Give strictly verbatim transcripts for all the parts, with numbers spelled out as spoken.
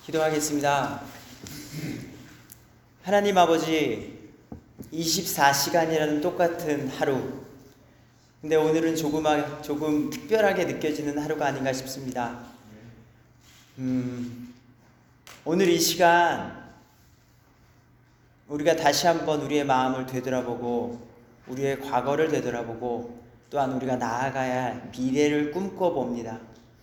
기도하겠습니다. 하나님 아버지, 이십사 시간이라는 똑같은 하루, 근데 오늘은 조금, 조금 특별하게 느껴지는 하루가 아닌가 싶습니다. 음, 오늘 이 시간 우리가 다시 한번 우리의 마음을 되돌아보고 우리의 과거를 되돌아보고 또한 우리가 나아가야 할 미래를 꿈꿔봅니다.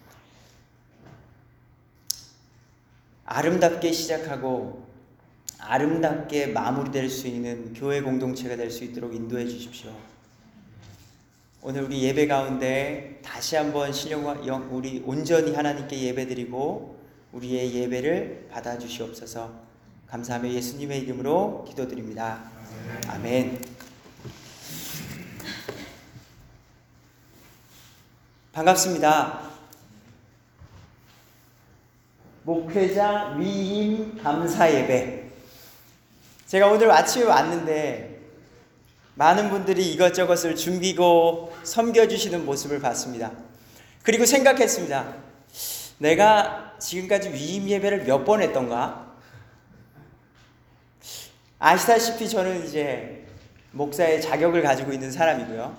아름답게 시작하고 아름답게 마무리될 수 있는 교회 공동체가 될 수 있도록 인도해 주십시오. 오늘 우리 예배 가운데 다시 한번 신령과 영 우리 온전히 하나님께 예배드리고 우리의 예배를 받아 주시옵소서. 감사하며 예수님의 이름으로 기도드립니다. 아멘. 반갑습니다. 목회자 위임 감사 예배. 제가 오늘 아침에 왔는데 많은 분들이 이것저것을 준비고 섬겨주시는 모습을 봤습니다. 그리고 생각했습니다. 내가 지금까지 위임 예배를 몇 번 했던가? 아시다시피 저는 이제 목사의 자격을 가지고 있는 사람이고요.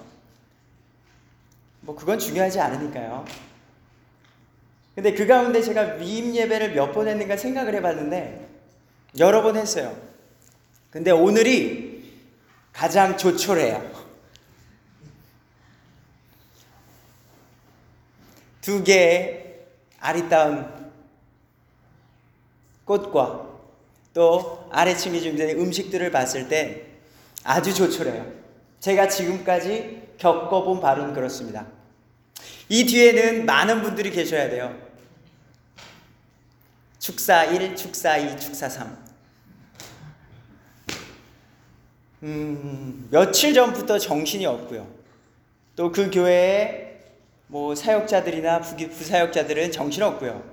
뭐 그건 중요하지 않으니까요. 근데 그 가운데 제가 위임 예배를 몇 번 했는가 생각을 해봤는데 여러 번 했어요. 근데 오늘이 가장 조촐해요. 두 개의 아리따운 꽃과 또 아래층이 준비된 음식들을 봤을 때 아주 조촐해요. 제가 지금까지 겪어본 바로는 그렇습니다. 이 뒤에는 많은 분들이 계셔야 돼요. 축사 일, 축사 이, 축사 삼. 음, 며칠 전부터 정신이 없고요. 또 그 교회의 뭐 사역자들이나 부사역자들은 정신 없고요.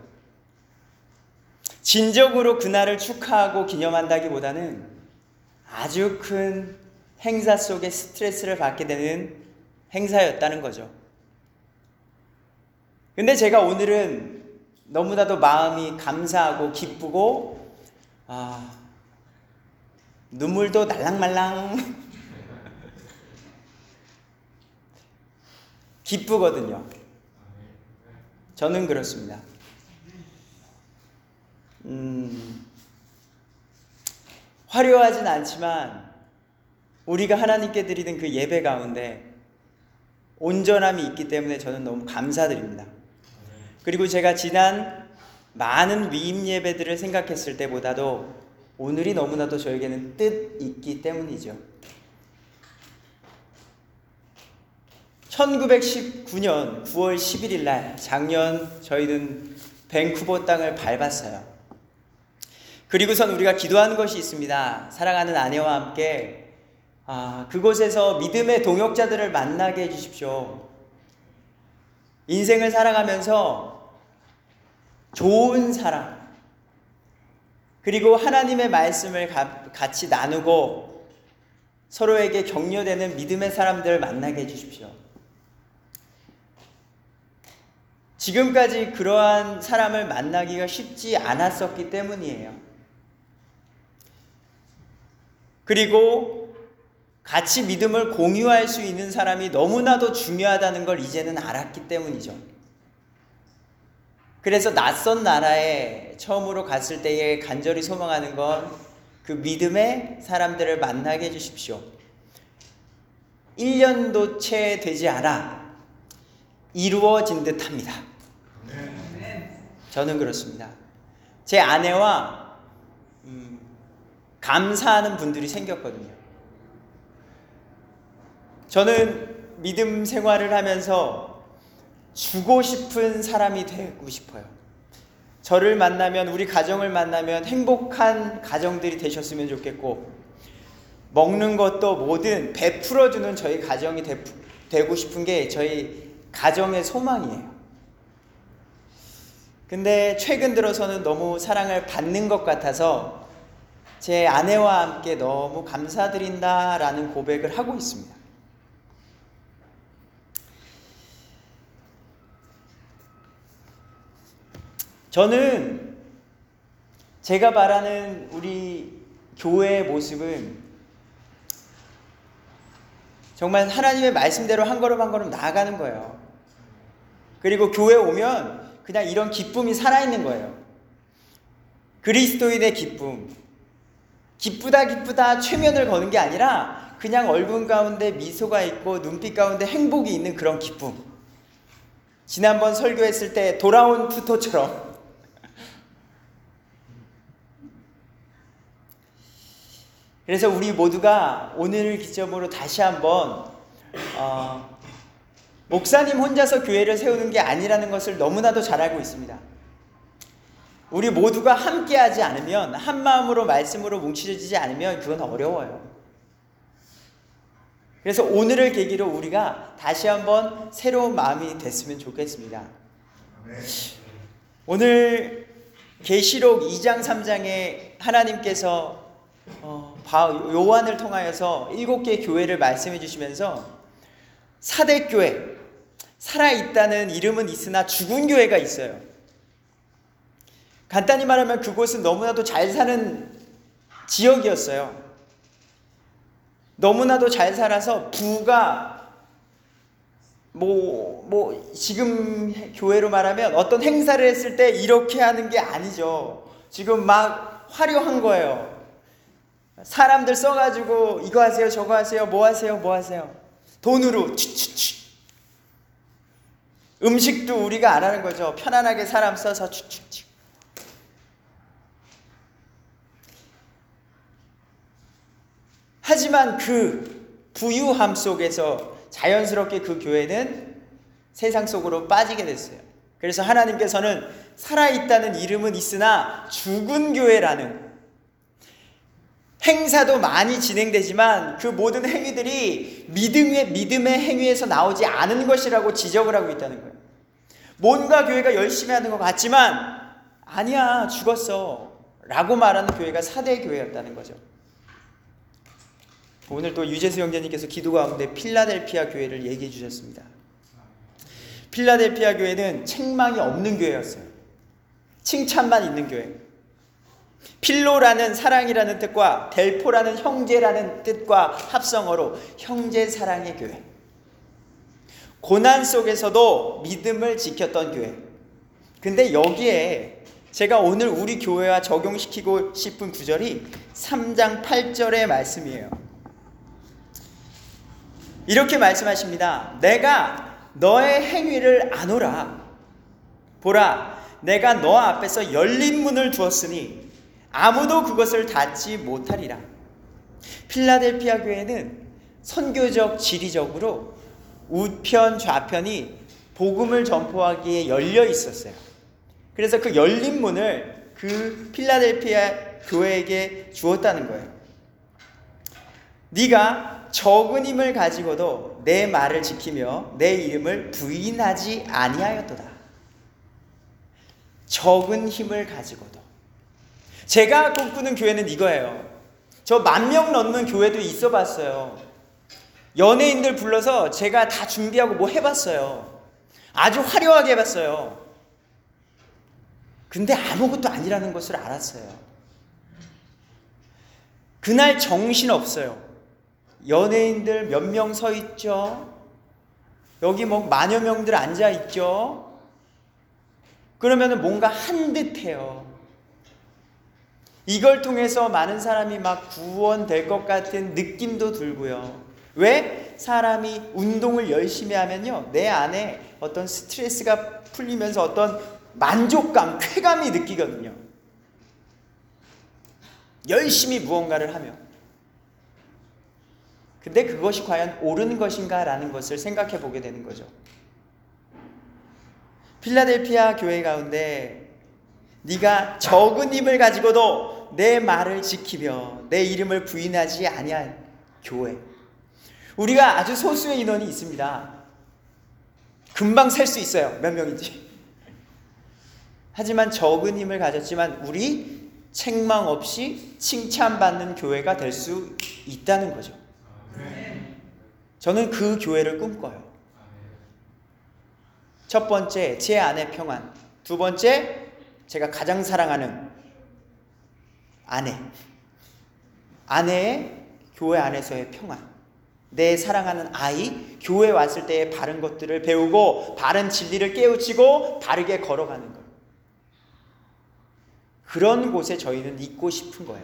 진정으로 그날을 축하하고 기념한다기보다는 아주 큰 행사 속에 스트레스를 받게 되는 행사였다는 거죠. 근데 제가 오늘은 너무나도 마음이 감사하고 기쁘고 아, 눈물도 날랑말랑 기쁘거든요. 저는 그렇습니다. 음, 화려하진 않지만 우리가 하나님께 드리는 그 예배 가운데 온전함이 있기 때문에 저는 너무 감사드립니다. 그리고 제가 지난 많은 위임 예배들을 생각했을 때보다도 오늘이 너무나도 저에게는 뜻있기 때문이죠. 천구백십구 년 구월 십일일 날 작년 저희는 밴쿠버 땅을 밟았어요. 그리고선 우리가 기도한 것이 있습니다. 사랑하는 아내와 함께 아, 그곳에서 믿음의 동역자들을 만나게 해주십시오. 인생을 살아가면서 좋은 사람 그리고 하나님의 말씀을 가, 같이 나누고 서로에게 격려되는 믿음의 사람들을 만나게 해주십시오. 지금까지 그러한 사람을 만나기가 쉽지 않았었기 때문이에요. 그리고 같이 믿음을 공유할 수 있는 사람이 너무나도 중요하다는 걸 이제는 알았기 때문이죠. 그래서 낯선 나라에 처음으로 갔을 때에 간절히 소망하는 건 그 믿음의 사람들을 만나게 해주십시오. 일 년도 채 되지 않아 이루어진 듯 합니다. 저는 그렇습니다. 제 아내와 음, 감사하는 분들이 생겼거든요. 저는 믿음 생활을 하면서 주고 싶은 사람이 되고 싶어요. 저를 만나면, 우리 가정을 만나면 행복한 가정들이 되셨으면 좋겠고, 먹는 것도 뭐든 베풀어주는 저희 가정이 되, 되고 싶은 게 저희 가정의 소망이에요. 근데 최근 들어서는 너무 사랑을 받는 것 같아서 제 아내와 함께 너무 감사드린다라는 고백을 하고 있습니다. 저는 제가 바라는 우리 교회의 모습은 정말 하나님의 말씀대로 한 걸음 한 걸음 나아가는 거예요. 그리고 교회 오면 그냥 이런 기쁨이 살아있는 거예요. 그리스도인의 기쁨. 기쁘다 기쁘다 최면을 거는 게 아니라 그냥 얼굴 가운데 미소가 있고 눈빛 가운데 행복이 있는 그런 기쁨. 지난번 설교했을 때 돌아온 푸토처럼 그래서 우리 모두가 오늘을 기점으로 다시 한번 어, 목사님 혼자서 교회를 세우는 게 아니라는 것을 너무나도 잘 알고 있습니다. 우리 모두가 함께하지 않으면, 한 마음으로 말씀으로 뭉쳐지지 않으면 그건 어려워요. 그래서 오늘을 계기로 우리가 다시 한번 새로운 마음이 됐으면 좋겠습니다. 오늘 계시록 이 장 삼 장에 하나님께서 어, 요한을 통하여서 일곱 개의 교회를 말씀해 주시면서 사대교회, 살아있다는 이름은 있으나 죽은 교회가 있어요. 간단히 말하면 그곳은 너무나도 잘 사는 지역이었어요. 너무나도 잘 살아서 부가 뭐, 뭐 지금 교회로 말하면 어떤 행사를 했을 때 이렇게 하는 게 아니죠. 지금 막 화려한 거예요. 사람들 써가지고 이거 하세요 저거 하세요 뭐 하세요 뭐 하세요 돈으로 추추추. 음식도 우리가 안 하는 거죠. 편안하게 사람 써서 추추추. 하지만 그 부유함 속에서 자연스럽게 그 교회는 세상 속으로 빠지게 됐어요. 그래서 하나님께서는 살아있다는 이름은 있으나 죽은 교회라는, 행사도 많이 진행되지만 그 모든 행위들이 믿음의, 믿음의 행위에서 나오지 않은 것이라고 지적을 하고 있다는 거예요. 뭔가 교회가 열심히 하는 것 같지만 아니야 죽었어 라고 말하는 교회가 사대 교회였다는 거죠. 오늘 또 유재수 형제님께서 기도 가운데 필라델피아 교회를 얘기해 주셨습니다. 필라델피아 교회는 책망이 없는 교회였어요. 칭찬만 있는 교회. 필로라는 사랑이라는 뜻과 델포라는 형제라는 뜻과 합성어로 형제 사랑의 교회. 고난 속에서도 믿음을 지켰던 교회. 근데 여기에 제가 오늘 우리 교회와 적용시키고 싶은 구절이 삼 장 팔 절의 말씀이에요. 이렇게 말씀하십니다. 내가 너의 행위를 아노라. 보라, 내가 너 앞에서 열린 문을 두었으니 아무도 그것을 닫지 못하리라. 필라델피아 교회는 선교적 지리적으로 우편 좌편이 복음을 전포하기에 열려 있었어요. 그래서 그 열린 문을 그 필라델피아 교회에게 주었다는 거예요. 네가 적은 힘을 가지고도 내 말을 지키며 내 이름을 부인하지 아니하였도다. 적은 힘을 가지고도. 제가 꿈꾸는 교회는 이거예요. 저 만 명 넘는 교회도 있어 봤어요. 연예인들 불러서 제가 다 준비하고 뭐 해봤어요. 아주 화려하게 해봤어요. 근데 아무것도 아니라는 것을 알았어요. 그날 정신 없어요. 연예인들 몇 명 서 있죠. 여기 뭐 만여 명들 앉아 있죠. 그러면은 뭔가 한 듯해요. 이걸 통해서 많은 사람이 막 구원될 것 같은 느낌도 들고요. 왜? 사람이 운동을 열심히 하면요, 내 안에 어떤 스트레스가 풀리면서 어떤 만족감, 쾌감이 느끼거든요. 열심히 무언가를 하면. 근데 그것이 과연 옳은 것인가 라는 것을 생각해 보게 되는 거죠. 필라델피아 교회 가운데 네가 적은 힘을 가지고도 내 말을 지키며 내 이름을 부인하지 아니한 교회. 우리가 아주 소수의 인원이 있습니다. 금방 셀 수 있어요. 몇 명인지. 하지만 적은 힘을 가졌지만 우리 책망 없이 칭찬받는 교회가 될 수 있다는 거죠. 저는 그 교회를 꿈꿔요. 첫 번째, 제 안의 평안. 두 번째, 제가 가장 사랑하는 아내, 아내의 교회 안에서의 평안, 내 사랑하는 아이, 교회 왔을 때의 바른 것들을 배우고 바른 진리를 깨우치고 바르게 걸어가는 것. 그런 곳에 저희는 있고 싶은 거예요.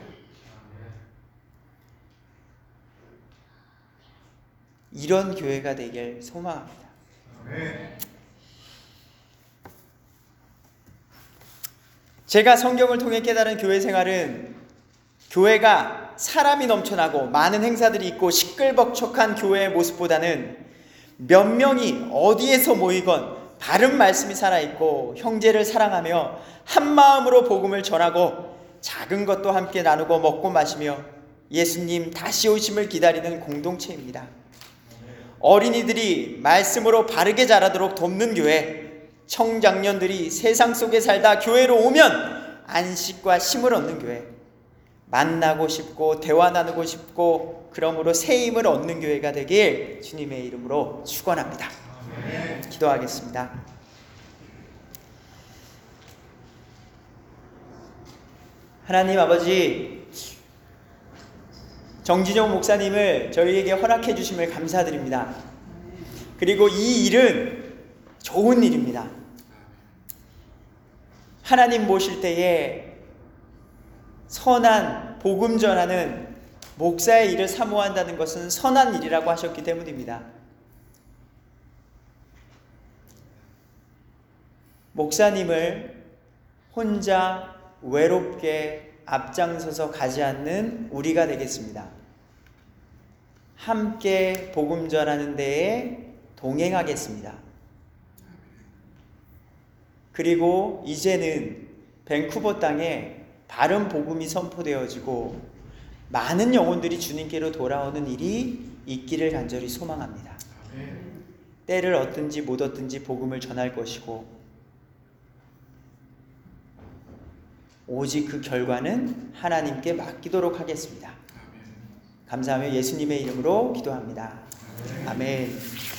이런 교회가 되길 소망합니다. 제가 성경을 통해 깨달은 교회 생활은 교회가 사람이 넘쳐나고 많은 행사들이 있고 시끌벅적한 교회의 모습보다는 몇 명이 어디에서 모이건 바른 말씀이 살아있고 형제를 사랑하며 한마음으로 복음을 전하고 작은 것도 함께 나누고 먹고 마시며 예수님 다시 오심을 기다리는 공동체입니다. 어린이들이 말씀으로 바르게 자라도록 돕는 교회, 청장년들이 세상 속에 살다 교회로 오면 안식과 힘을 얻는 교회, 만나고 싶고 대화 나누고 싶고 그러므로 새 힘을 얻는 교회가 되길 주님의 이름으로 축원합니다. 아멘. 기도하겠습니다. 하나님 아버지, 정진용 목사님을 저희에게 허락해 주심을 감사드립니다. 그리고 이 일은 좋은 일입니다. 하나님 모실 때에 선한 복음 전하는 목사의 일을 사모한다는 것은 선한 일이라고 하셨기 때문입니다. 목사님을 혼자 외롭게 앞장서서 가지 않는 우리가 되겠습니다. 함께 복음 전하는 데에 동행하겠습니다. 그리고 이제는 밴쿠버 땅에 바른 복음이 선포되어지고 많은 영혼들이 주님께로 돌아오는 일이 있기를 간절히 소망합니다. 때를 얻든지 못 얻든지 복음을 전할 것이고 오직 그 결과는 하나님께 맡기도록 하겠습니다. 감사하며 예수님의 이름으로 기도합니다. 아멘.